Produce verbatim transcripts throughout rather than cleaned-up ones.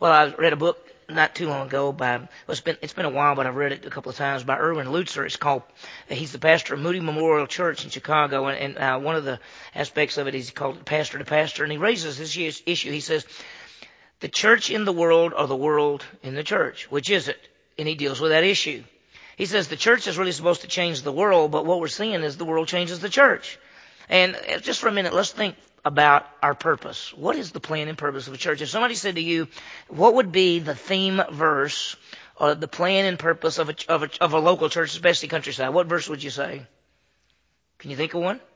Well, I read a book not too long ago by, well, it's been, it's been a while, but I've read it a couple of times, by Erwin Lutzer. It's called, he's the pastor of Moody Memorial Church in Chicago, and, and uh, one of the aspects of it is called Pastor to Pastor, and he raises this issue. He says, the church in the world or the world in the church? Which is it? And he deals with that issue. He says the church is really supposed to change the world, but what we're seeing is the world changes the church. And just for a minute, let's think about our purpose. What is the plan and purpose of a church? If somebody said to you, what would be the theme verse or the plan and purpose of a, of a, of a local church, especially countryside, what verse would you say? Can you think of one?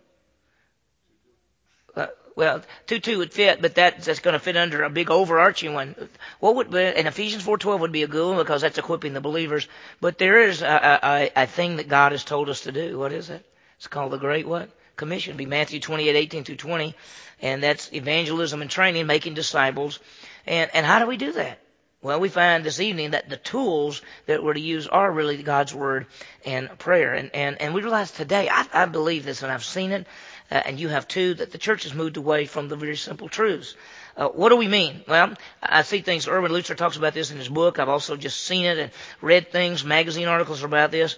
Uh, well, two two would fit, but that, that's going to fit under a big overarching one. What would be, and Ephesians four twelve would be a good one because that's equipping the believers. But there is a, a, a thing that God has told us to do. What is it? It's called the Great what? Commission. It'd be Matthew twenty-eight eighteen through twenty, and that's evangelism and training, making disciples. And and how do we do that? Well, we find this evening that the tools that we're to use are really God's Word and prayer. And and, and we realize today, I, I believe this, and I've seen it, uh, and you have too, that the church has moved away from the very simple truths. Uh, what do we mean? Well, I see things, Erwin Lutzer talks about this in his book. I've also just seen it and read things, magazine articles about this.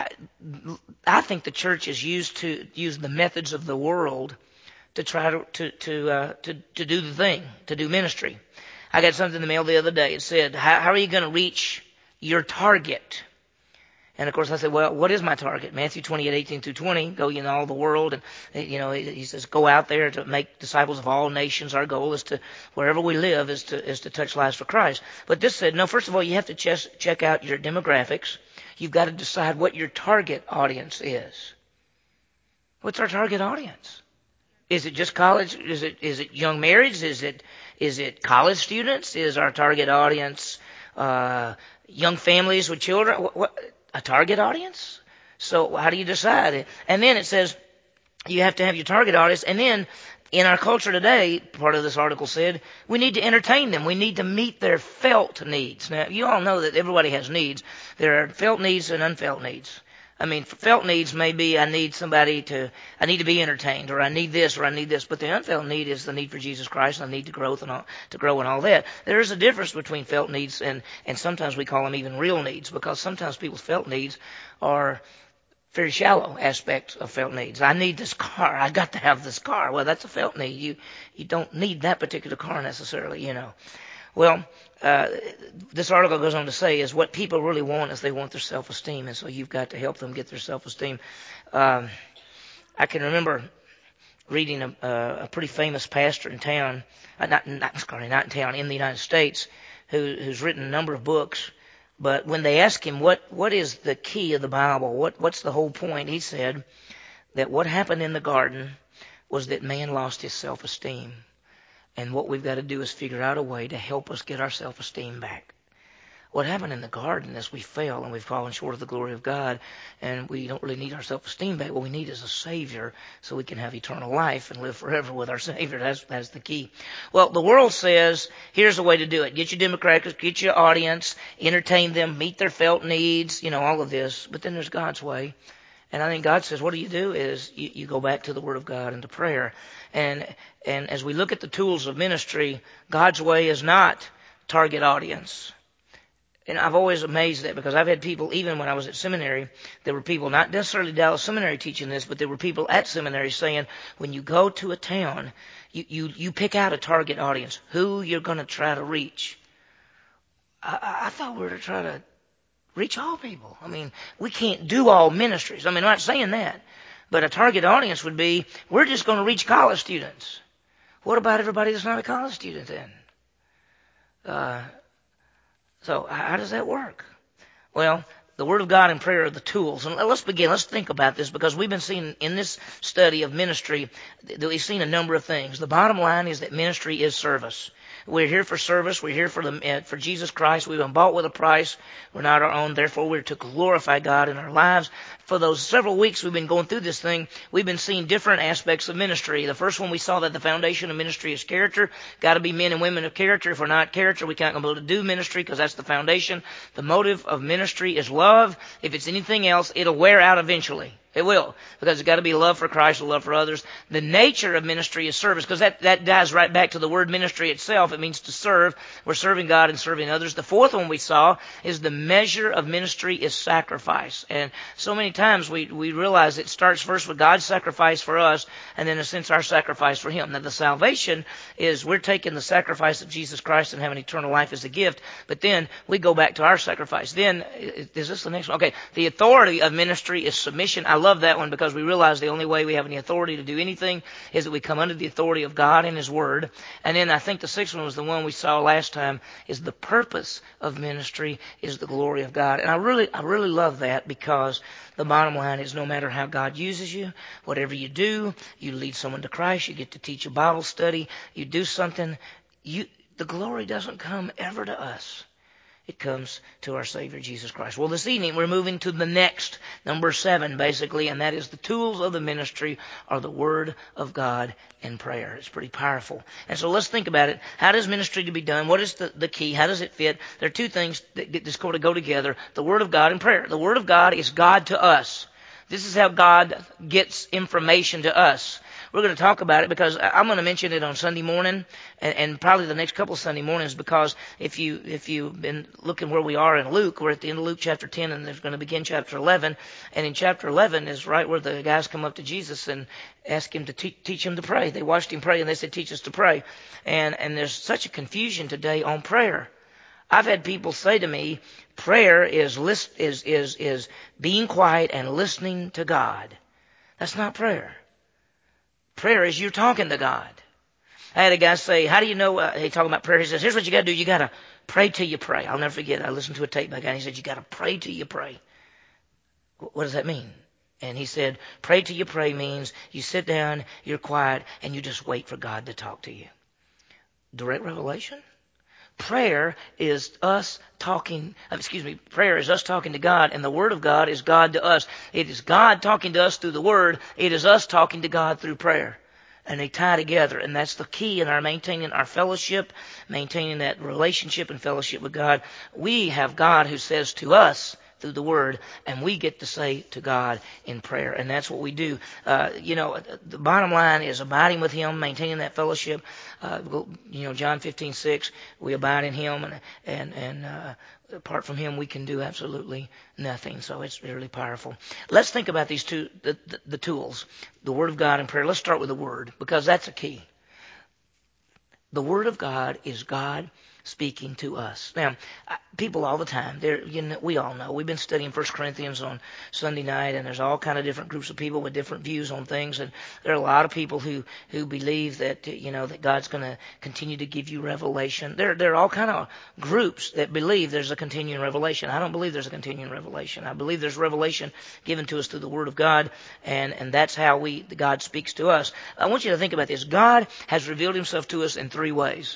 I think the church is used to use the methods of the world to try to to to, uh, to, to do the thing, to do ministry. I got something in the mail the other day. It said, how, how are you going to reach your target? And of course I said, well, what is my target? Matthew twenty-eight eighteen through twenty, go in all the world. And, you know, he says, go out there to make disciples of all nations. Our goal is to, wherever we live, is to, is to touch lives for Christ. But this said, no, first of all, you have to ches- check out your demographics. You've got to decide what your target audience is. What's our target audience? Is it just college? Is it, is it young marrieds? Is it, is it college students? Is our target audience, uh, young families with children? What, what, a target audience? So how do you decide? And then it says you have to have your target audience. And then in our culture today, part of this article said, we need to entertain them. We need to meet their felt needs. Now, you all know that everybody has needs. There are felt needs and unfelt needs. I mean, felt needs may be I need somebody to, I need to be entertained, or I need this, or I need this. But the unfelt need is the need for Jesus Christ and the need to growth and all, to grow and all that. There is a difference between felt needs and, and sometimes we call them even real needs, because sometimes people's felt needs are very shallow aspects of felt needs. I need this car. I got to have this car. Well, that's a felt need. You, you don't need that particular car necessarily, you know. Well, uh, this article goes on to say is what people really want is they want their self-esteem, and so you've got to help them get their self-esteem. Um, I can remember reading a, a pretty famous pastor in town, uh, not, not, sorry, not in town, in the United States, who, who's written a number of books. But when they asked him what, what is the key of the Bible, what, what's the whole point, he said that what happened in the garden was that man lost his self-esteem. And what we've got to do is figure out a way to help us get our self-esteem back. What happened in the garden is we fell and we've fallen short of the glory of God, and we don't really need our self-esteem back. What we need is a Savior so we can have eternal life and live forever with our Savior. That's, that's the key. Well, the world says, here's a way to do it. Get your demographics, get your audience, entertain them, meet their felt needs, you know, all of this. But then there's God's way. And I think God says, what do you do is you, you go back to the Word of God and to prayer. And and as we look at the tools of ministry, God's way is not target audience. And I've always amazed that, because I've had people, even when I was at seminary, there were people, not necessarily Dallas Seminary teaching this, but there were people at seminary saying, when you go to a town, you, you, you pick out a target audience, who you're going to try to reach. I, I thought we were to try to reach all people. I mean, we can't do all ministries. I mean, I'm not saying that. But a target audience would be, we're just going to reach college students. What about everybody that's not a college student then? Uh, so how does that work? Well, the Word of God and prayer are the tools. And let's begin. Let's think about this, because we've been seeing in this study of ministry that we've seen a number of things. The bottom line is that ministry is service. We're here for service. We're here for the uh, for Jesus Christ. We've been bought with a price. We're not our own. Therefore, we're to glorify God in our lives. For those several weeks we've been going through this thing, we've been seeing different aspects of ministry. The first one, we saw that the foundation of ministry is character. Got to be men and women of character. If we're not character, we can't be able to do ministry, because that's the foundation. The motive of ministry is love. If it's anything else, it'll wear out eventually. It will, because it's got to be love for Christ, love for others. The nature of ministry is service, because that, that dives right back to the word ministry itself. It means to serve. We're serving God and serving others. The fourth one we saw is the measure of ministry is sacrifice. And so many times we, we realize it starts first with God's sacrifice for us, and then in a sense our sacrifice for Him. Now the salvation is we're taking the sacrifice of Jesus Christ and having eternal life as a gift, but then we go back to our sacrifice. Then, is this the next one? Okay, the authority of ministry is submission. I love that one because we realize the only way we have any authority to do anything is that we come under the authority of God and His Word. And then I think the sixth one was the one we saw last time, is the purpose of ministry is the glory of God. And I really, I really love that, because the bottom line is no matter how God uses you, whatever you do, you lead someone to Christ, you get to teach a Bible study, you do something, you, the glory doesn't come ever to us. It comes to our Savior, Jesus Christ. Well, this evening we're moving to the next, number seven, basically, and that is the tools of the ministry are the Word of God and prayer. It's pretty powerful. And so let's think about it. How does ministry to be done? What is the, the key? How does it fit? There are two things that just sort of go together, the Word of God and prayer. The Word of God is God to us. This is how God gets information to us. We're going to talk about it because I'm going to mention it on Sunday morning and, and probably the next couple of Sunday mornings, because if, you, if you've been looking where we are in Luke, we're at the end of Luke chapter ten and there's going to begin chapter eleven. And in chapter eleven is right where the guys come up to Jesus and ask Him to te- teach him to pray. They watched Him pray and they said, teach us to pray. And, and there's such a confusion today on prayer. I've had people say to me, prayer is, list, is, is, is being quiet and listening to God. That's not prayer. Prayer is you're talking to God. I had a guy say, how do you know, uh, he talking about prayer, he says, here's what you got to do. You got to pray till you pray. I'll never forget, I listened to a tape by a guy and he said, you got to pray till you pray. What does that mean? And he said, pray till you pray means you sit down, you're quiet, and you just wait for God to talk to you. Direct revelation? Prayer is us talking, excuse me, prayer is us talking to God, and the Word of God is God to us. It is God talking to us through the Word. It is us talking to God through prayer. And they tie together, and that's the key in our maintaining our fellowship, maintaining that relationship and fellowship with God. We have God who says to us through the Word, and we get to say to God in prayer, and that's what we do. Uh, you know, the bottom line is abiding with Him, maintaining that fellowship. Uh, you know, John fifteen six, we abide in Him, and and and uh, apart from Him, we can do absolutely nothing. So it's really powerful. Let's think about these two, the, the, the tools, the Word of God and prayer. Let's start with the Word, because that's a key. The Word of God is God speaking to us. Now, people all the time, they're, you know, we all know, we've been studying First Corinthians on Sunday night, and there's all kind of different groups of people with different views on things, and there are a lot of people who, who believe that, you know, that God's going to continue to give you revelation. There, there are all kind of groups that believe there's a continuing revelation. I don't believe there's a continuing revelation. I believe there's revelation given to us through the Word of God, and, and that's how we, God speaks to us. I want you to think about this. God has revealed Himself to us in three ways.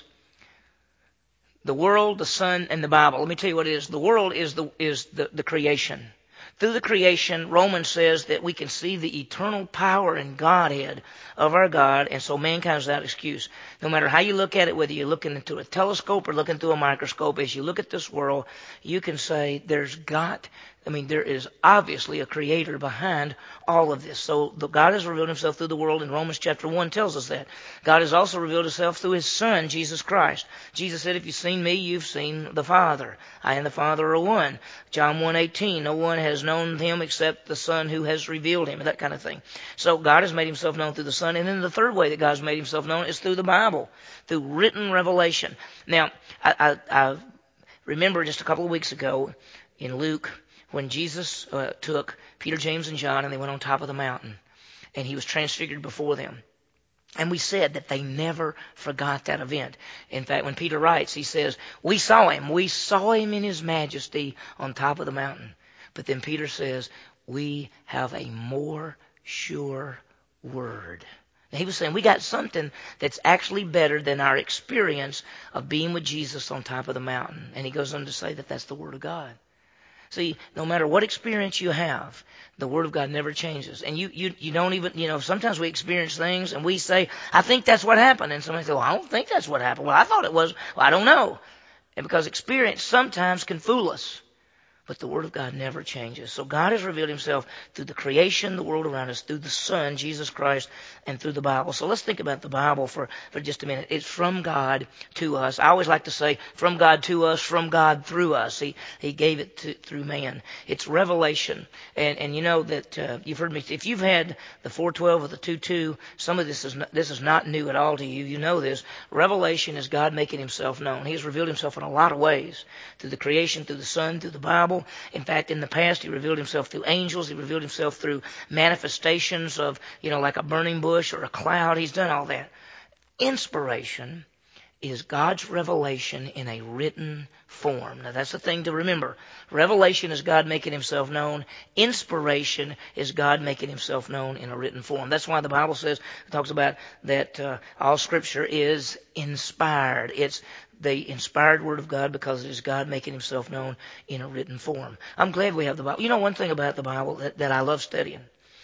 The world, the Son, and the Bible. Let me tell you what it is. The world is the is the, the creation. Through the creation, Romans says that we can see the eternal power and Godhead of our God, and so mankind is without excuse. No matter how you look at it, whether you're looking into a telescope or looking through a microscope, as you look at this world, you can say there's got, I mean, there is obviously a creator behind all of this. So the, God has revealed Himself through the world, and Romans chapter one tells us that. God has also revealed Himself through His Son, Jesus Christ. Jesus said, if you've seen me, you've seen the Father. I and the Father are one. John one eighteen, no one has known Him except the Son who has revealed Him, that kind of thing. So God has made Himself known through the Son. And then the third way that God's made Himself known is through the Bible, through written revelation. Now, I, I, I remember just a couple of weeks ago in Luke, when Jesus uh, took Peter, James, and John, and they went on top of the mountain, and He was transfigured before them. And we said that they never forgot that event. In fact, when Peter writes, he says, we saw Him. We saw Him in His majesty on top of the mountain. But then Peter says, we have a more sure word. Now, he was saying we got something that's actually better than our experience of being with Jesus on top of the mountain. And he goes on to say that that's the Word of God. See, no matter what experience you have, the Word of God never changes. And you, you, you don't even, you know, sometimes we experience things and we say, I think that's what happened. And somebody says, well, I don't think that's what happened. Well, I thought it was. Well, I don't know. And because experience sometimes can fool us. But the Word of God never changes. So God has revealed Himself through the creation, the world around us, through the Son, Jesus Christ, and through the Bible. So let's think about the Bible for, for just a minute. It's from God to us. I always like to say, from God to us, from God through us. He He gave it to, through man. It's revelation. And and you know that uh, you've heard me, if you've had the four twelve or the two two, some of this is not, this is not new at all to you. You know this. Revelation is God making Himself known. He has revealed Himself in a lot of ways. Through the creation, through the Son, through the Bible. In fact, in the past, He revealed Himself through angels. He revealed Himself through manifestations of, you know, like a burning bush or a cloud. He's done all that. Inspiration is God's revelation in a written form. Now, that's the thing to remember. Revelation is God making Himself known. Inspiration is God making Himself known in a written form. That's why the Bible says, it talks about that uh, all Scripture is inspired. It's the inspired Word of God because it is God making Himself known in a written form. I'm glad we have the Bible. You know, one thing about the Bible that, that I love studying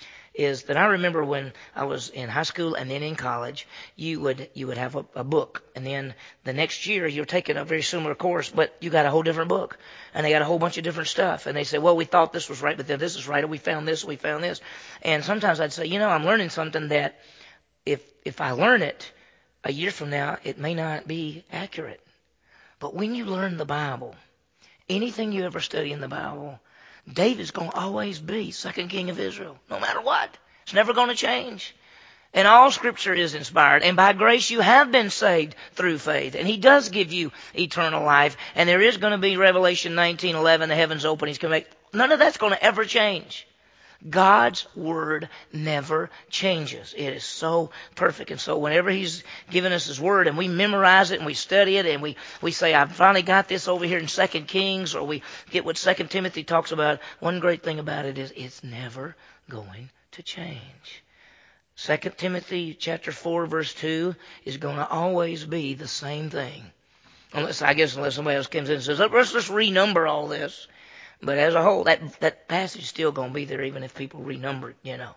is that I remember when I was in high school and then in college, you would you would have a, a book, and then the next year you're taking a very similar course, but you got a whole different book, and they got a whole bunch of different stuff, and they say, well, we thought this was right, but then this is right, or we found this, or we found this, and sometimes I'd say, you know, I'm learning something that if if I learn it a year from now, it may not be accurate. But when you learn the Bible, anything you ever study in the Bible, David's going to always be second king of Israel, no matter what. It's never going to change. And all Scripture is inspired. And by grace you have been saved through faith. And He does give you eternal life. And there is going to be Revelation nineteen eleven, the heavens open. He's going to make, none of that's going to ever change. God's Word never changes. It is so perfect. And so whenever He's given us His Word and we memorize it and we study it and we, we say, I've finally got this over here in Second Kings, or we get what Second Timothy talks about, one great thing about it is it's never going to change. Second Timothy chapter four verse two is going to always be the same thing. Unless, I guess, unless somebody else comes in and says, let's just renumber all this. But as a whole, that that passage is still going to be there even if people renumber it, you know.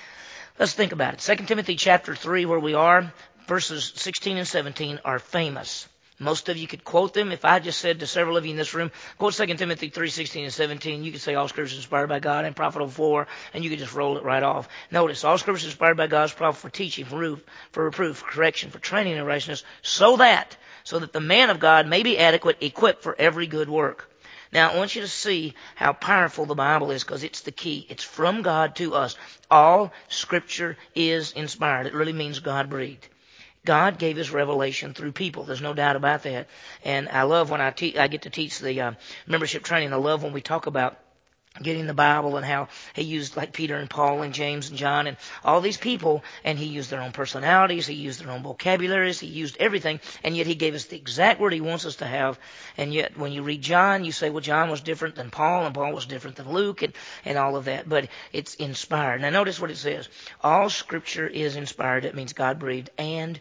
Let's think about it. Second Timothy chapter three, where we are, verses sixteen and seventeen are famous. Most of you could quote them. If I just said to several of you in this room, quote Second Timothy three, sixteen and seventeen, you could say all Scripture is inspired by God and profitable for, and you could just roll it right off. Notice, all Scripture is inspired by God is profitable for teaching, for reproof, for reproof, for correction, for training in righteousness, so that, so that the man of God may be adequate, equipped for every good work. Now, I want you to see how powerful the Bible is, because it's the key. It's from God to us. All Scripture is inspired. It really means God-breathed. God gave His revelation through people. There's no doubt about that. And I love when I, te- I get to teach the uh, membership training. I love when we talk about getting the Bible and how He used like Peter and Paul and James and John and all these people, and He used their own personalities, He used their own vocabularies, He used everything, and yet He gave us the exact word He wants us to have. And yet when you read John, you say, well, John was different than Paul, and Paul was different than Luke, and, and all of that. But it's inspired. Now notice what it says. All Scripture is inspired. It means God-breathed, and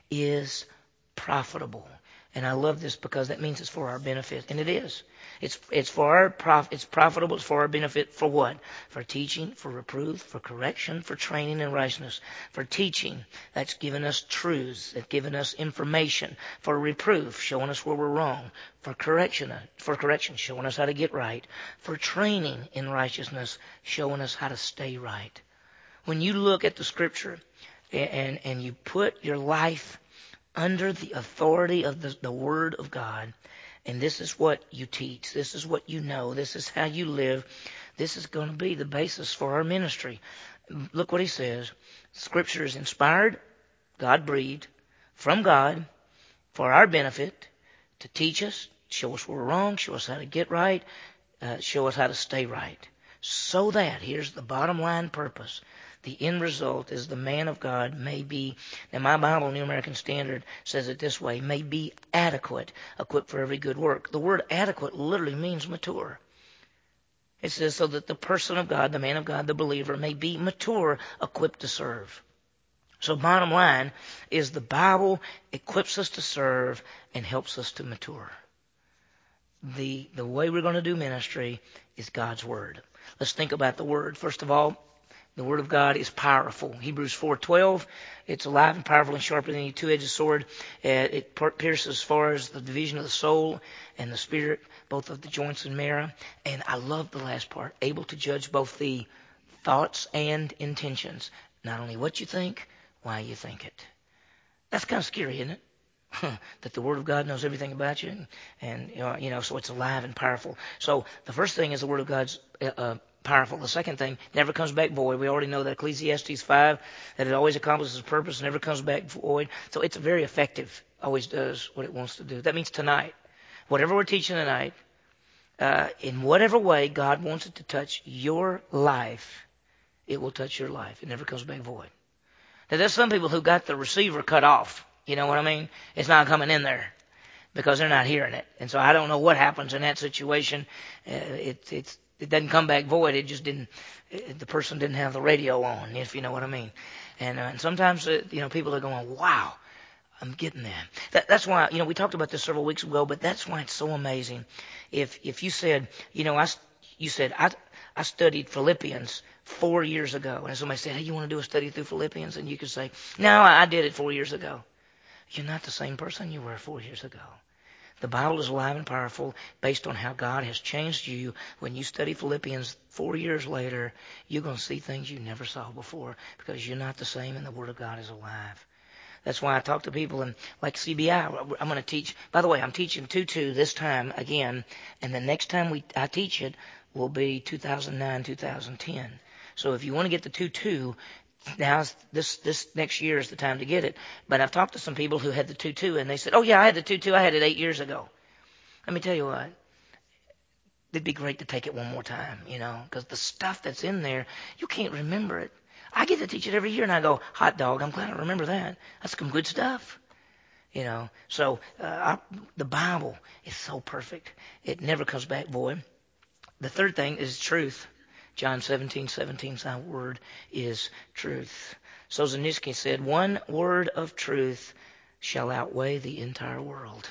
is profitable. And I love this because that means it's for our benefit, and it is. It's it's for our prof, it's profitable. It's for our benefit. For what? For teaching, for reproof, for correction, for training in righteousness. For teaching, that's giving us truths, that's giving us information. For reproof, showing us where we're wrong. For correction, for correction, showing us how to get right. For training in righteousness, showing us how to stay right. When you look at the Scripture and and, and you put your life under the authority of the, the Word of God, and this is what you teach, this is what you know, this is how you live, this is going to be the basis for our ministry. Look what he says. Scripture is inspired, God-breathed, from God, for our benefit, to teach us, show us where we're wrong, show us how to get right, uh, show us how to stay right. So that, here's the bottom line purpose, the end result is the man of God may be, now my Bible, New American Standard, says it this way, may be adequate, equipped for every good work. The word adequate literally means mature. It says so that the person of God, the man of God, the believer, may be mature, equipped to serve. So bottom line is the Bible equips us to serve and helps us to mature. The, the way we're going to do ministry is God's Word. Let's think about the Word. First of all, The Word of God is powerful. Hebrews four twelve, it's alive and powerful and sharper than any two-edged sword. Uh, it pierces as far as the division of the soul and the spirit, both of the joints and marrow. And I love the last part, able to judge both the thoughts and intentions. Not only what you think, why you think it. That's kind of scary, isn't it? That the Word of God knows everything about you. And, and you, know, you know, so it's alive and powerful. So the first thing is the Word of God's uh, uh, powerful. The second thing, never comes back void. We already know that Ecclesiastes five, that it always accomplishes its purpose, never comes back void. So it's very effective. Always does what it wants to do. That means tonight, whatever we're teaching tonight, uh, in whatever way God wants it to touch your life, it will touch your life. It never comes back void. Now, there's some people who got the receiver cut off. You know what I mean? It's not coming in there because they're not hearing it. And so I don't know what happens in that situation. Uh, it, it's, it doesn't come back void. It just didn't, it, the person didn't have the radio on, if you know what I mean. And, uh, and sometimes, uh, you know, people are going, wow, I'm getting that. that. That's why, you know, we talked about this several weeks ago, but that's why it's so amazing. If, if you said, you know, I, you said, I, I studied Philippians four years ago. And somebody said, hey, you want to do a study through Philippians? And you could say, no, I did it four years ago. You're not the same person you were four years ago. The Bible is alive and powerful based on how God has changed you. When you study Philippians four years later, you're going to see things you never saw before because you're not the same and the Word of God is alive. That's why I talk to people and like C B I, I'm going to teach. By the way, I'm teaching two two this time again, and the next time we I teach it will be two thousand nine, two thousand ten. So if you want to get the two two, now this this next year is the time to get it. But I've talked to some people who had the two two, and they said, oh, yeah, I had the two two. I had it eight years ago. Let me tell you what. It'd be great to take it one more time, you know, because the stuff that's in there, you can't remember it. I get to teach it every year, and I go, hot dog, I'm glad I remember that. That's some good stuff, you know. So uh, I, the Bible is so perfect. It never comes back void. The third thing is truth. John seventeen seventeen, thy word is truth. Solzhenitsyn said, one word of truth shall outweigh the entire world.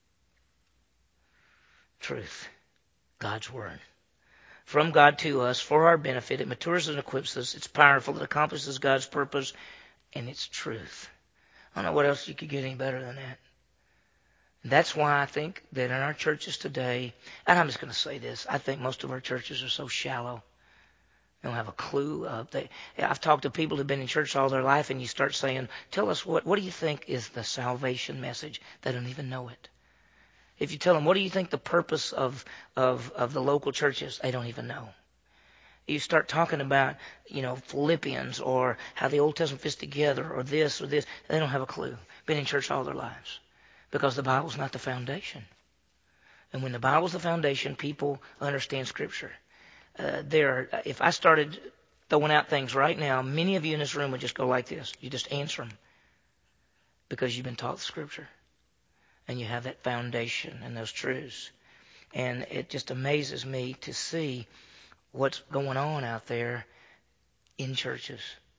Truth. God's word. From God to us, for our benefit, it matures and equips us. It's powerful. It accomplishes God's purpose. And it's truth. I don't know what else you could get any better than that. That's why I think that in our churches today, and I'm just going to say this, I think most of our churches are so shallow. They don't have a clue. Uh, they, I've talked to people who've been in church all their life, and you start saying, tell us, what, what do you think is the salvation message? They don't even know it. If you tell them, what do you think the purpose of, of, of the local church is? They don't even know. You start talking about, you know, Philippians or how the Old Testament fits together or this or this. They don't have a clue. Been in church all their lives because the Bible's not the foundation. And when the Bible's the foundation, people understand Scripture. Uh, there, if I started throwing out things right now, many of you in this room would just go like this. You just answer them because you've been taught the Scripture and you have that foundation and those truths. And it just amazes me to see what's going on out there in churches.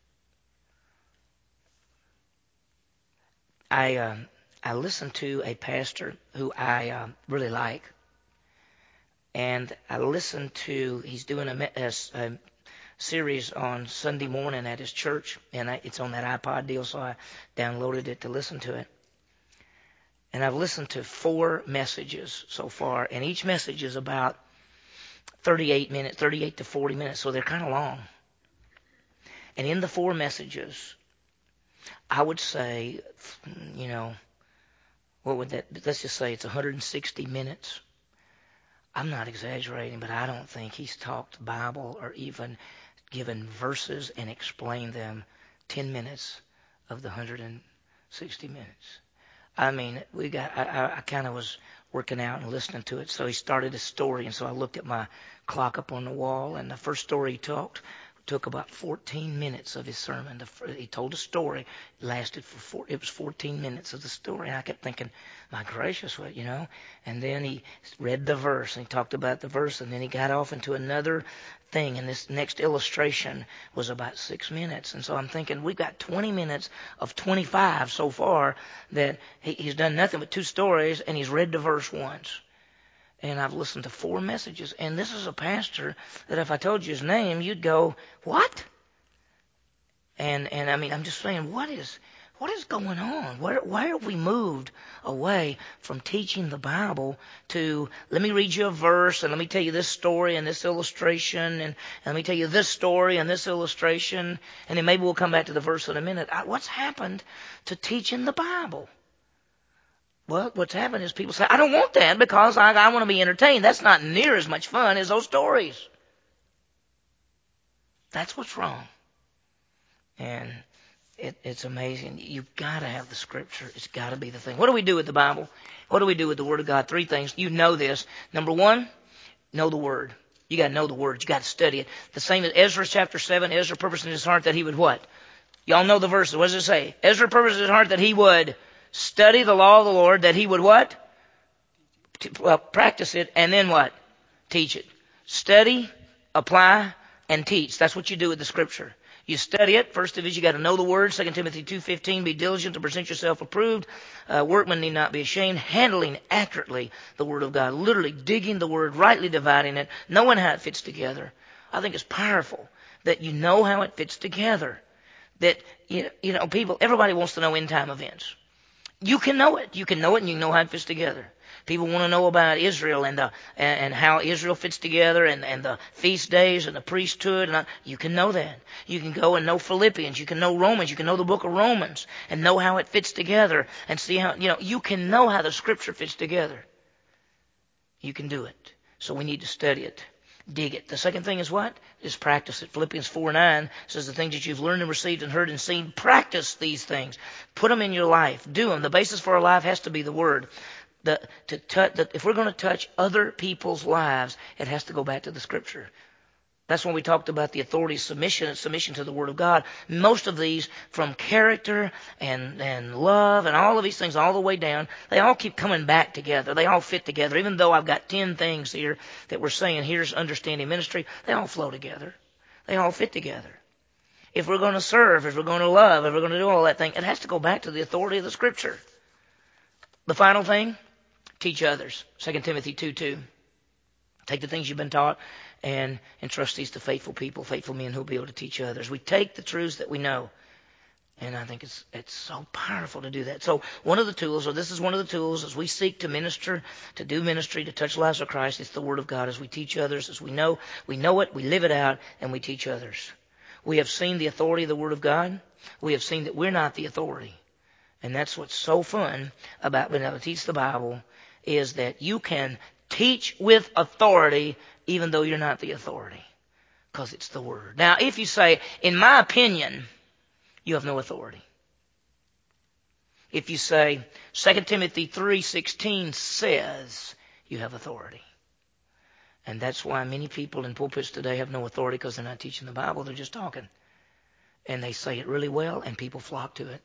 I uh, I listened to a pastor who I uh, really like. And I listened to, he's doing a, a, a series on Sunday morning at his church, and I, it's on that iPod deal, so I downloaded it to listen to it. And I've listened to four messages so far, and each message is about thirty-eight minutes, thirty-eight to forty minutes, so they're kind of long. And in the four messages, I would say, you know, what would that, let's just say it's one hundred sixty minutes. I'm not exaggerating, but I don't think he's talked Bible or even given verses and explained them ten minutes of the one hundred sixty minutes. I mean, we got. I, I kind of was working out and listening to it, so he started a story, and so I looked at my clock up on the wall, and the first story he talked took about fourteen minutes of his sermon. The, he told a story, it lasted for four, it was fourteen minutes of the story. And I kept thinking, my gracious, what, you know? And then he read the verse, and he talked about the verse, and then he got off into another thing, and this next illustration was about six minutes. And so I'm thinking, we've got twenty minutes of twenty-five so far that he, he's done nothing but two stories, and he's read the verse once. And I've listened to four messages. And this is a pastor that if I told you his name, you'd go, what? And, and I mean, I'm just saying, what is, what is going on? Where, why have we moved away from teaching the Bible to, let me read you a verse and let me tell you this story and this illustration and, and let me tell you this story and this illustration, and then maybe we'll come back to the verse in a minute. What's happened to teaching the Bible? Well, what's happened is people say, I don't want that because I, I want to be entertained. That's not near as much fun as those stories. That's what's wrong. And it, it's amazing. You've got to have the Scripture. It's got to be the thing. What do we do with the Bible? What do we do with the Word of God? Three things. You know this. Number one, know the Word. You got to know the Word. You got to study it. The same as Ezra chapter seven. Ezra purposed in his heart that he would what? Y'all know the verses. What does it say? Ezra purposed in his heart that he would study the law of the Lord, that he would what? Well, practice it, and then what? Teach it. Study, apply, and teach. That's what you do with the Scripture. You study it. First of all, you got to know the Word. Second Timothy two fifteen, be diligent to present yourself approved. Uh, workmen need not be ashamed. Handling accurately the Word of God. Literally digging the Word, rightly dividing it, knowing how it fits together. I think it's powerful that you know how it fits together. That, you know, people, everybody wants to know end time events. You can know it. You can know it and you can know how it fits together. People want to know about Israel and the, and, and how Israel fits together and, and the feast days and the priesthood. And you can know that. You can go and know Philippians. You can know Romans. You can know the book of Romans and know how it fits together and see how, you know, you can know how the Scripture fits together. You can do it. So we need to study it. Dig it. The second thing is what? Is practice it. Philippians four nine says the things that you've learned and received and heard and seen, practice these things. Put them in your life. Do them. The basis for our life has to be the Word. The, to touch, the, if we're going to touch other people's lives, it has to go back to the Scripture. That's when we talked about the authority submission and submission to the Word of God. Most of these, from character and, and love and all of these things all the way down, they all keep coming back together. They all fit together. Even though I've got ten things here that we're saying, here's understanding ministry, they all flow together. They all fit together. If we're going to serve, if we're going to love, if we're going to do all that thing, it has to go back to the authority of the Scripture. The final thing, teach others. Second Timothy two two. Take the things you've been taught and entrust these to faithful people, faithful men who will be able to teach others. We take the truths that we know. And I think it's it's so powerful to do that. So one of the tools, or this is one of the tools, as we seek to minister, to do ministry, to touch lives of Christ, it's the Word of God. As we teach others, as we know, we know it, we live it out, and we teach others. We have seen the authority of the Word of God. We have seen that we're not the authority. And that's what's so fun about being able to teach the Bible, is that you can teach with authority even though you're not the authority, because it's the Word. Now, if you say, in my opinion, you have no authority. If you say, Second Timothy three sixteen says you have authority. And that's why many people in pulpits today have no authority, because they're not teaching the Bible, they're just talking. And they say it really well, and people flock to it.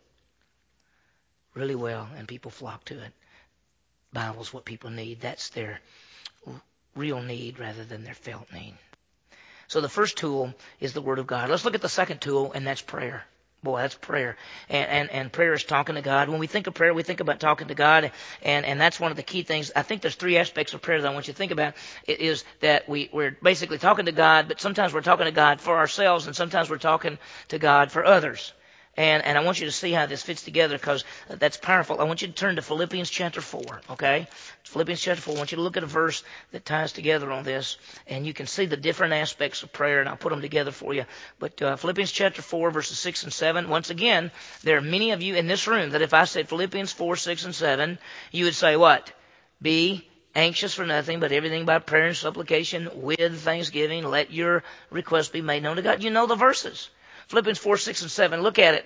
Really well, and people flock to it. Bible's what people need. That's their real need rather than their felt need. So the first tool is the Word of God. Let's look at the second tool, and that's prayer. Boy, that's prayer. And, and, and prayer is talking to God. When we think of prayer, we think about talking to God, and, and that's one of the key things. I think there's three aspects of prayer that I want you to think about. It is that we, we're basically talking to God, but sometimes we're talking to God for ourselves, and sometimes we're talking to God for others. And, and I want you to see how this fits together, because that's powerful. I want you to turn to Philippians chapter four, okay? Philippians chapter four. I want you to look at a verse that ties together on this, and you can see the different aspects of prayer, and I'll put them together for you. But uh, Philippians chapter four, verses six and seven. Once again, there are many of you in this room that if I said Philippians four, six, and seven, you would say what? Be anxious for nothing, but everything by prayer and supplication with thanksgiving. Let your requests be made known to God. You know the verses. Philippians four, six, and seven. Look at it.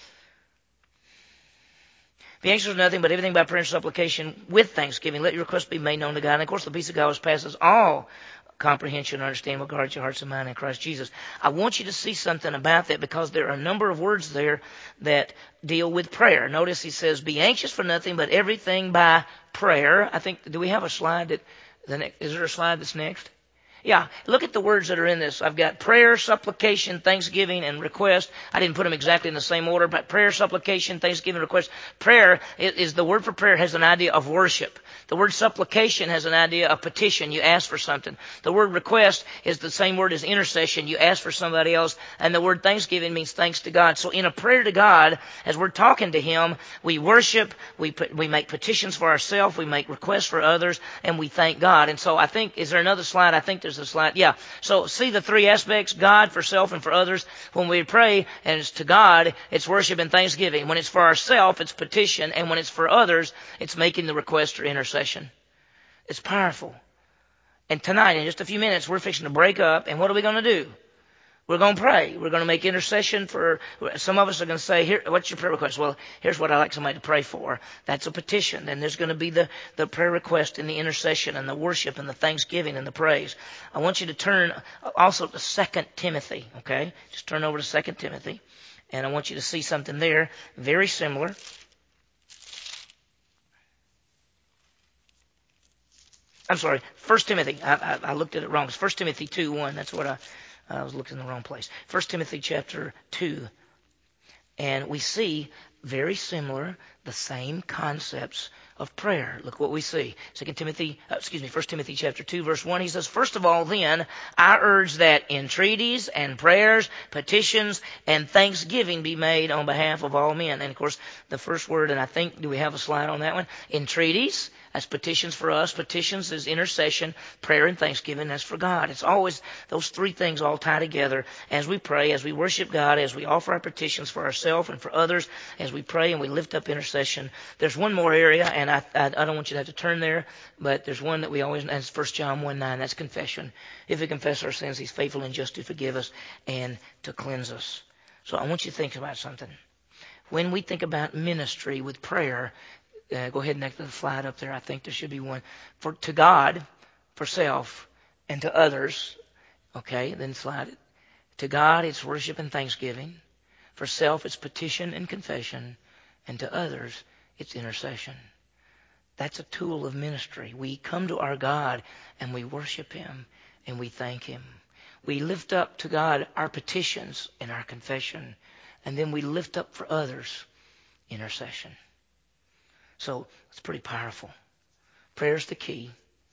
Be anxious for nothing, but everything by prayer and supplication with thanksgiving. Let your requests be made known to God. And of course, the peace of God which passes all comprehension and understanding will guard your hearts and mind in Christ Jesus. I want you to see something about that, because there are a number of words there that deal with prayer. Notice he says, be anxious for nothing, but everything by prayer. I think, do we have a slide that, the next, is there a slide that's next? Yeah, look at the words that are in this. I've got prayer, supplication, thanksgiving, and request. I didn't put them exactly in the same order, but prayer, supplication, thanksgiving, request. Prayer is, is the word for prayer has an idea of worship. The word supplication has an idea of petition. You ask for something. The word request is the same word as intercession. You ask for somebody else. And the word thanksgiving means thanks to God. So in a prayer to God, as we're talking to Him, we worship, we put, we make petitions for ourselves, we make requests for others, and we thank God. And so I think, is there another slide? I think there's a slide. Yeah. So see the three aspects, God, for self, and for others. When we pray and it's to God, it's worship and thanksgiving. When it's for ourselves, it's petition. And when it's for others, it's making the request or intercession. It's powerful. And tonight, in just a few minutes, we're fixing to break up. And what are we going to do? We're going to pray. We're going to make intercession for, some of us are going to say, here, what's your prayer request? Well, here's what I'd like somebody to pray for. That's a petition. Then there's going to be the, the prayer request and the intercession and the worship and the thanksgiving and the praise. I want you to turn also to Second Timothy, okay? Just turn over to Second Timothy. And I want you to see something there very similar. I'm sorry, First Timothy. I, I, I looked at it wrong. It's First Timothy two one. That's what I... I was looking in the wrong place. First Timothy chapter two. And we see very similar, the same concepts of prayer. Look what we see. Second Timothy, uh, excuse me, First Timothy chapter two, verse one. He says, first of all, then, I urge that entreaties and prayers, petitions, and thanksgiving be made on behalf of all men. And of course, the first word, and I think, do we have a slide on that one? Entreaties. That's petitions for us. Petitions is intercession. Prayer and thanksgiving, that's for God. It's always those three things all tie together as we pray, as we worship God, as we offer our petitions for ourselves and for others, as we pray and we lift up intercession. There's one more area, and I, I, I don't want you to have to turn there, but there's one that we always, and it's First John one nine, that's confession. If we confess our sins, He's faithful and just to forgive us and to cleanse us. So I want you to think about something. When we think about ministry with prayer, Uh, go ahead and next to the slide up there. I think there should be one. For to God, for self, and to others. Okay, then slide it. To God, it's worship and thanksgiving. For self, it's petition and confession. And to others, it's intercession. That's a tool of ministry. We come to our God and we worship Him and we thank Him. We lift up to God our petitions and our confession. And then we lift up for others intercession. So it's pretty powerful. Prayer's the key,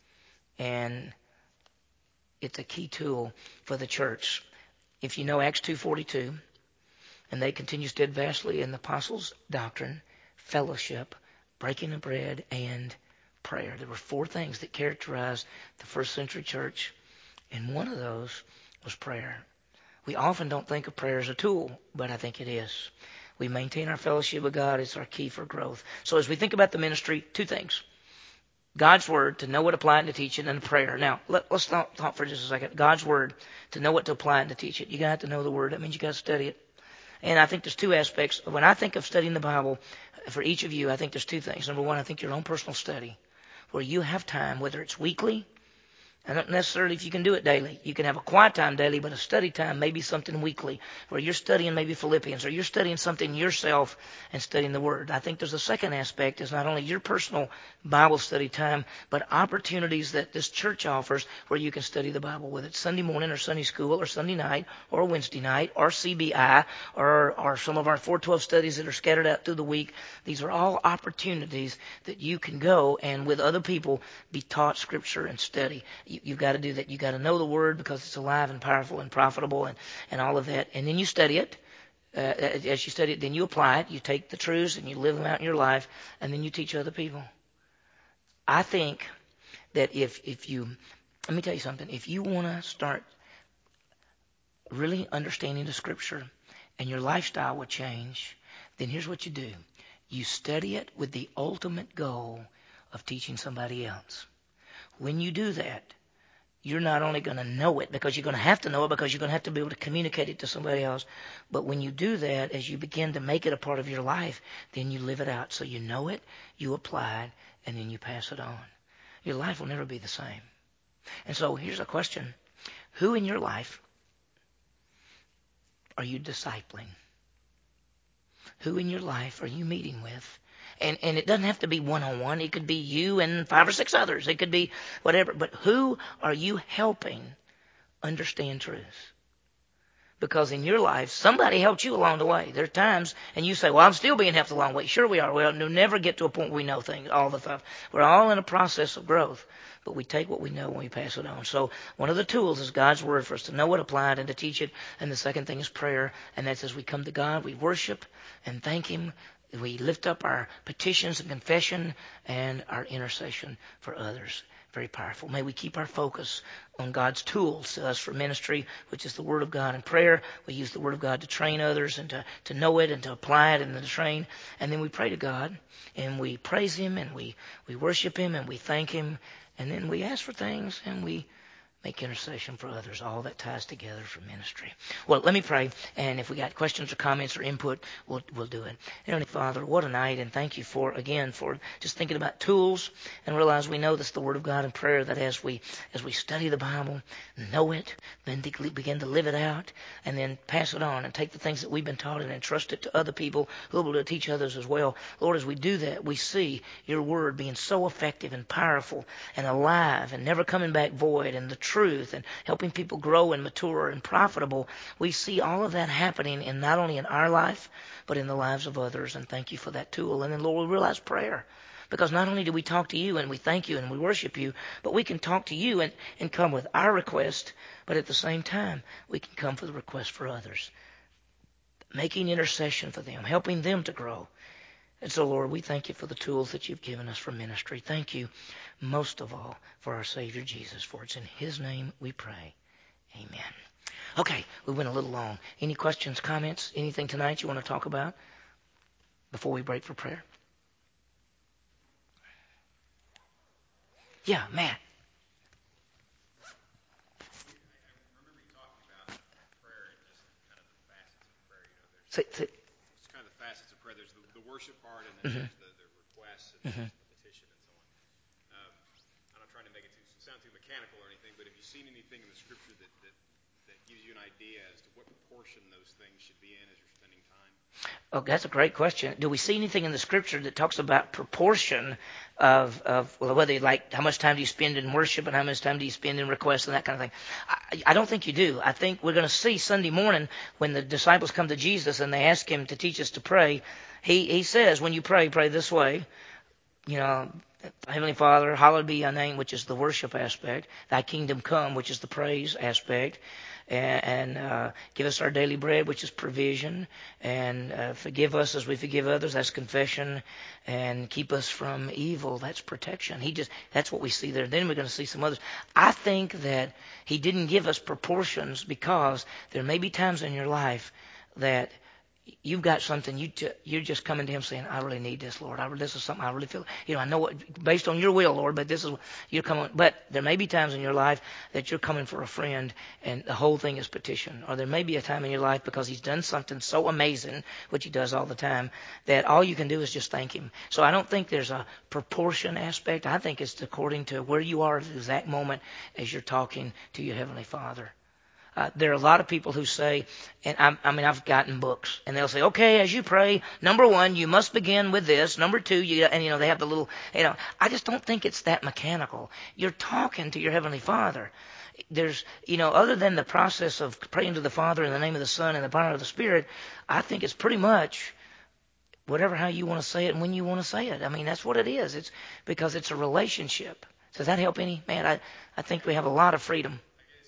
and it's a key tool for the church. If you know Acts two forty-two, and they continue steadfastly in the apostles' doctrine, fellowship, breaking of bread, and prayer. There were four things that characterized the first century church, and one of those was prayer. We often don't think of prayer as a tool, but I think it is. We maintain our fellowship with God. It's our key for growth. So as we think about the ministry, two things. God's Word, to know what to apply it and to teach it, and prayer. Now, let, let's talk, talk for just a second. God's Word, to know what to apply it and to teach it. You got to know the Word. That means you got to study it. And I think there's two aspects. When I think of studying the Bible, for each of you, I think there's two things. Number one, I think your own personal study, where you have time, whether it's weekly, and not necessarily if you can do it daily. You can have a quiet time daily, but a study time may be something weekly, where you're studying maybe Philippians, or you're studying something yourself and studying the Word. I think there's a second aspect, is not only your personal Bible study time, but opportunities that this church offers where you can study the Bible, whether it's Sunday morning or Sunday school or Sunday night or Wednesday night or C B I or, or some of our four twelve studies that are scattered out through the week. These are all opportunities that you can go and with other people be taught Scripture and study. You, you've got to do that. You've got to know the Word because it's alive and powerful and profitable and, and all of that. And then you study it. Uh, as you study it, then you apply it. You take the truths and you live them out in your life, and then you teach other people. I think that if if you, let me tell you something. If you want to start really understanding the Scripture and your lifestyle will change, then here's what you do. You study it with the ultimate goal of teaching somebody else. When you do that, you're not only going to know it, because you're going to have to know it, because you're going to have to be able to communicate it to somebody else. But when you do that, as you begin to make it a part of your life, then you live it out. So you know it, you apply it, and then you pass it on. Your life will never be the same. And so here's a question. Who in your life are you discipling? Who in your life are you meeting with? And and it doesn't have to be one-on-one. It could be you and five or six others. It could be whatever. But who are you helping understand truth. Because in your life, somebody helped you along the way. There are times, and you say, well, I'm still being helped along the way. Sure we are. We'll never get to a point where we know things all the time. We're all in a process of growth. But we take what we know and we pass it on. So one of the tools is God's Word for us to know it, apply it, and to teach it. And the second thing is prayer. And that's as we come to God, we worship and thank Him. We lift up our petitions and confession and our intercession for others. Very powerful. May we keep our focus on God's tools to us for ministry, which is the Word of God and prayer. We use the Word of God to train others and to, to know it and to apply it and to train. And then we pray to God and we praise Him and we, we worship Him and we thank Him. And then we ask for things and we make intercession for others. All that ties together for ministry. Well, let me pray. And if we got questions or comments or input, we'll, we'll do it. Heavenly Father, what a night. And thank you for, again, for just thinking about tools and realize we know this the Word of God and prayer, that as we, as we study the Bible, know it, then begin to live it out and then pass it on and take the things that we've been taught and entrust it to other people who will be able to teach others as well. Lord, as we do that, we see your Word being so effective and powerful and alive and never coming back void, and the truth and helping people grow and mature and profitable. We see all of that happening in not only in our life, but in the lives of others. And thank you for that tool. And then, Lord, we realize prayer. Because not only do we talk to you and we thank you and we worship you, but we can talk to you and, and come with our request, but at the same time, we can come for the request for others. Making intercession for them, helping them to grow. And so, Lord, we thank you for the tools that you've given us for ministry. Thank you most of all for our Savior Jesus, for it's in His name we pray. Amen. Okay, we went a little long. Any questions, comments, anything tonight you want to talk about before we break for prayer? Yeah, Matt. Say, say, It's kind of the facets of prayer. There's the, the worship part, and then mm-hmm. there's the, the requests and mm-hmm. the petition and so on. Um, I'm not trying to make it too, sound too mechanical or anything, but have you seen anything in the Scripture that, that, that gives you an idea as to what proportion those things should be in as you're spending time? Oh, that's a great question. Do we see anything in the Scripture that talks about proportion of, of well, whether you like, how much time do you spend in worship and how much time do you spend in requests and that kind of thing? I, I don't think you do. I think we're going to see Sunday morning when the disciples come to Jesus and they ask Him to teach us to pray. He, he says, when you pray, pray this way. You know, Heavenly Father, hallowed be your name, which is the worship aspect. Thy kingdom come, which is the praise aspect. And, and uh, give us our daily bread, which is provision. And uh, forgive us as we forgive others. That's confession. And keep us from evil. That's protection. He just that's what we see there. Then we're going to see some others. I think that He didn't give us proportions because there may be times in your life that you've got something, you t- you're just coming to Him saying, I really need this, Lord. I, this is something I really feel. You know, I know what, based on your will, Lord, but this is, you're coming. But there may be times in your life that you're coming for a friend and the whole thing is petition. Or there may be a time in your life because He's done something so amazing, which He does all the time, that all you can do is just thank Him. So I don't think there's a proportion aspect. I think it's according to where you are at the exact moment as you're talking to your Heavenly Father. Uh, there are a lot of people who say, and I, I mean, I've gotten books, and they'll say, okay, as you pray, number one, you must begin with this. Number two, you, and you know, they have the little, you know, I just don't think it's that mechanical. You're talking to your Heavenly Father. There's, you know, other than the process of praying to the Father in the name of the Son and the power of the Spirit, I think it's pretty much whatever, how you want to say it and when you want to say it. I mean, that's what it is. It's because it's a relationship. Does that help any? Man, I, I think we have a lot of freedom.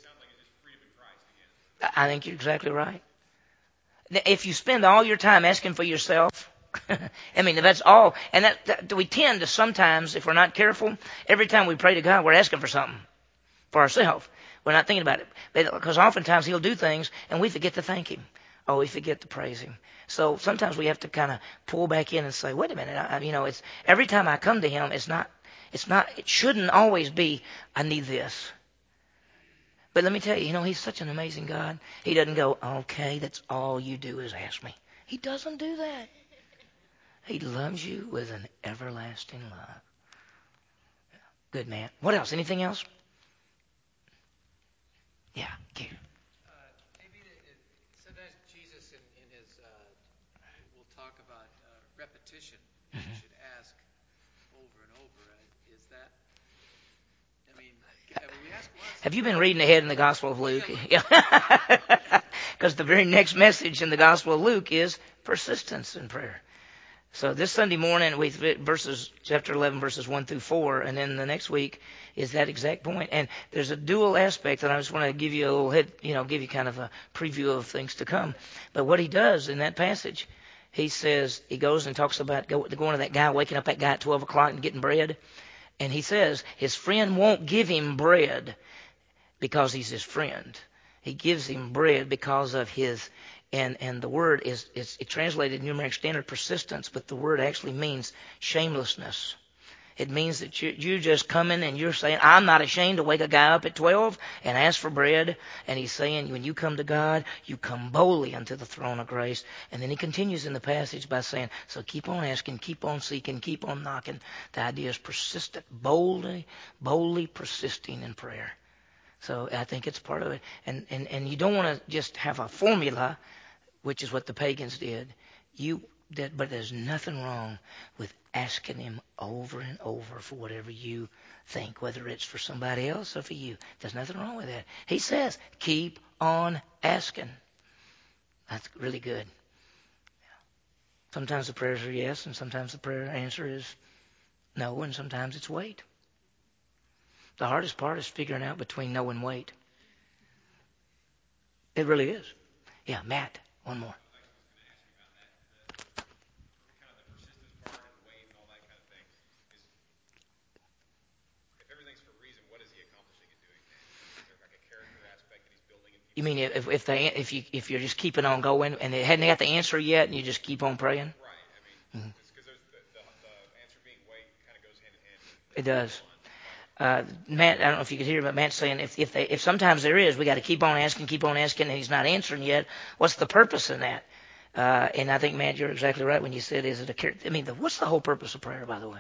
I think you're exactly right. If you spend all your time asking for yourself, I mean, that's all. And that, that we tend to sometimes, if we're not careful, every time we pray to God, we're asking for something for ourselves. We're not thinking about it. Because oftentimes He'll do things and we forget to thank Him. Or we forget to praise Him. So sometimes we have to kind of pull back in and say, wait a minute. I, you know, it's every time I come to Him, it's not, it's not, it shouldn't always be, I need this. But let me tell you, you know, He's such an amazing God. He doesn't go, okay, that's all you do is ask me. He doesn't do that. He loves you with an everlasting love. Good man. What else? Anything else? Yeah, Keith. Uh, maybe it, sometimes Jesus in, in His, uh, will talk about uh, repetition. Mm-hmm. You should ask over and over. Is that, I mean, we ask once, Have you been reading ahead in the Gospel of Luke? Because the very next message in the Gospel of Luke is persistence in prayer. So this Sunday morning, we verses chapter eleven, verses one through four, and then the next week is that exact point. And there's a dual aspect, and I just want to give you a little head, you know, give you kind of a preview of things to come. But what he does in that passage, he says, he goes and talks about go, going to that guy, waking up that guy at twelve o'clock and getting bread. And he says his friend won't give him bread because he's his friend. He gives him bread because of his, and, and the word is, is it translated in Numeric Standard persistence, but the word actually means shamelessness. It means that you, you're just coming and you're saying, I'm not ashamed to wake a guy up at twelve and ask for bread. And he's saying, when you come to God, you come boldly unto the throne of grace. And then he continues in the passage by saying, so keep on asking, keep on seeking, keep on knocking. The idea is persistent, boldly, boldly persisting in prayer. So I think it's part of it. And, and, and you don't want to just have a formula, which is what the pagans did. You That, but there's nothing wrong with asking him over and over for whatever you think, whether it's for somebody else or for you. There's nothing wrong with that. He says, keep on asking. That's really good. Sometimes the prayers are yes, and sometimes the prayer answer is no, and sometimes it's wait. The hardest part is figuring out between no and wait. It really is. Yeah, Matt, one more. You mean if if they if you if you're just keeping on going and they hadn't got the answer yet and you just keep on praying? Right. I mean, because mm-hmm. the, the, the answer being wait kind of goes hand in hand. It does. Uh, Matt, I don't know if you could hear, but Matt's saying if if they if sometimes there is, we got to keep on asking, keep on asking, and he's not answering yet. What's the purpose in that? Uh, and I think, Matt, you're exactly right when you said, is it a? I mean, the, what's the whole purpose of prayer, by the way?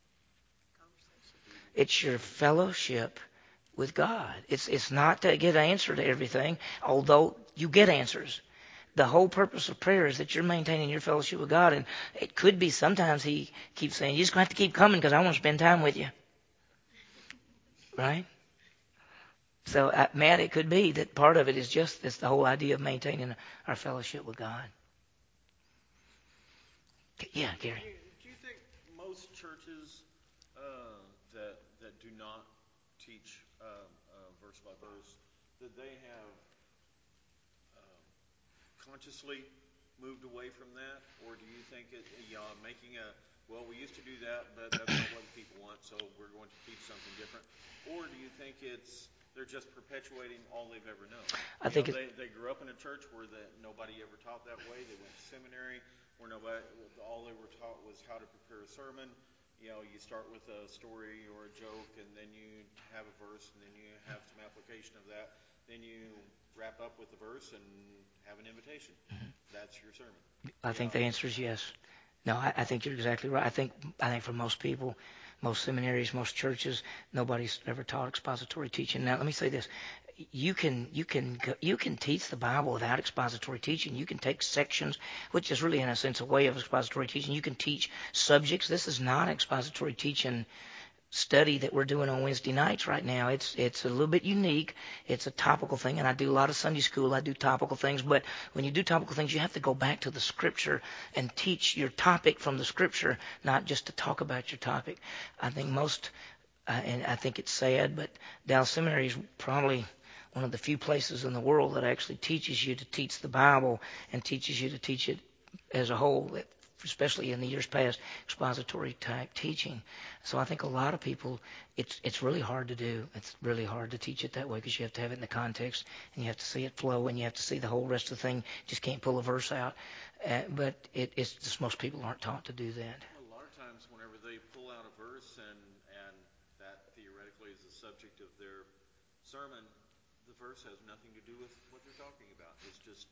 It's your fellowship with God. It's it's not to get an answer to everything, although you get answers. The whole purpose of prayer is that you're maintaining your fellowship with God. And it could be sometimes he keeps saying, you just going to have to keep coming because I want to spend time with you. Right? So, uh, Matt, it could be that part of it is just this, the whole idea of maintaining our fellowship with God. Yeah, Gary. Do you, do you think most churches uh, that that do not teach uh, uh, verse by verse, that they have uh, consciously moved away from that, or do you think it, you know, making a well, we used to do that, but that's not what people want, so we're going to teach something different, or do you think it's they're just perpetuating all they've ever known? I think know, they they grew up in a church where the, nobody ever taught that way. They went to seminary where nobody all they were taught was how to prepare a sermon. You know, you start with a story or a joke, and then you have a verse, and then you have some application of that. Then you wrap up with the verse and have an invitation. Mm-hmm. That's your sermon. I think the answer is yes. No, I, I think you're exactly right. I think I think for most people, most seminaries, most churches, nobody's ever taught expository teaching. Now, let me say this: you can you can you can teach the Bible without expository teaching. You can take sections, which is really in a sense a way of expository teaching. You can teach subjects. This is not expository teaching study that we're doing on Wednesday nights right now. It's it's a little bit unique. It's a topical thing, and I do a lot of Sunday school. I do topical things, but when you do topical things, you have to go back to the Scripture and teach your topic from the Scripture, not just to talk about your topic. I think most, uh, and I think it's sad, but Dallas Seminary is probably one of the few places in the world that actually teaches you to teach the Bible and teaches you to teach it as a whole, especially in the years past, expository type teaching. So I think a lot of people, it's it's really hard to do. It's really hard to teach it that way because you have to have it in the context and you have to see it flow and you have to see the whole rest of the thing. You just can't pull a verse out. Uh, but it, it's just most people aren't taught to do that. A lot of times whenever they pull out a verse and, and that theoretically is the subject of their sermon, the verse has nothing to do with what they're talking about. It's just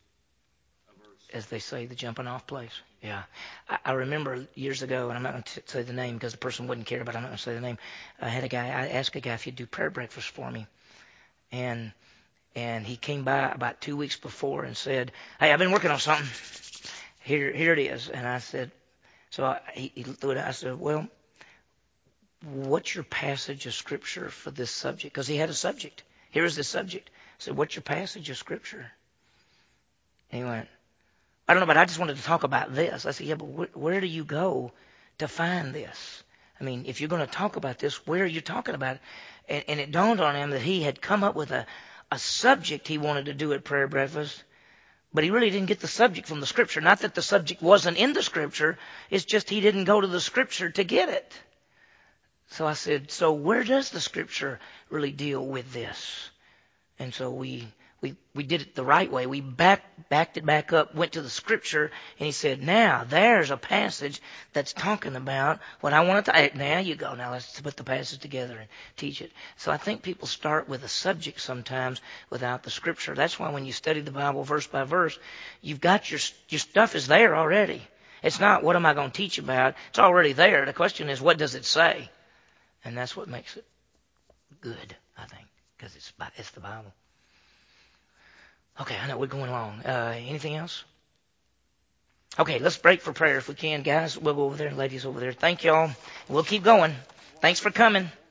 as they say, the jumping off place. Yeah. I, I remember years ago, and I'm not going to say the name because the person wouldn't care, but I'm not going to say the name. I had a guy, I asked a guy if he'd do prayer breakfast for me. And and he came by about two weeks before and said, hey, I've been working on something. Here here it is. And I said, so I, he, he threw it out. I said, well, what's your passage of Scripture for this subject? Because he had a subject. Here's the subject. I said, what's your passage of Scripture? And he went, I don't know, but I just wanted to talk about this. I said, yeah, but wh- where do you go to find this? I mean, if you're going to talk about this, where are you talking about it? And, and it dawned on him that he had come up with a, a subject he wanted to do at prayer breakfast, but he really didn't get the subject from the Scripture. Not that the subject wasn't in the Scripture. It's just he didn't go to the Scripture to get it. So I said, so where does the Scripture really deal with this? And so we we we did it the right way. We back, backed it back up, went to the Scripture, and he said, now there's a passage that's talking about what I want to... Now you go. Now let's put the passage together and teach it. So I think people start with a subject sometimes without the Scripture. That's why when you study the Bible verse by verse, you've got your your stuff is there already. It's not, what am I going to teach about? It's already there. The question is, what does it say? And that's what makes it good, I think, because it's it's the Bible. Okay, I know we're going along. Uh, anything else? Okay, let's break for prayer if we can, guys. We'll go over there, ladies over there. Thank y'all. We'll keep going. Thanks for coming.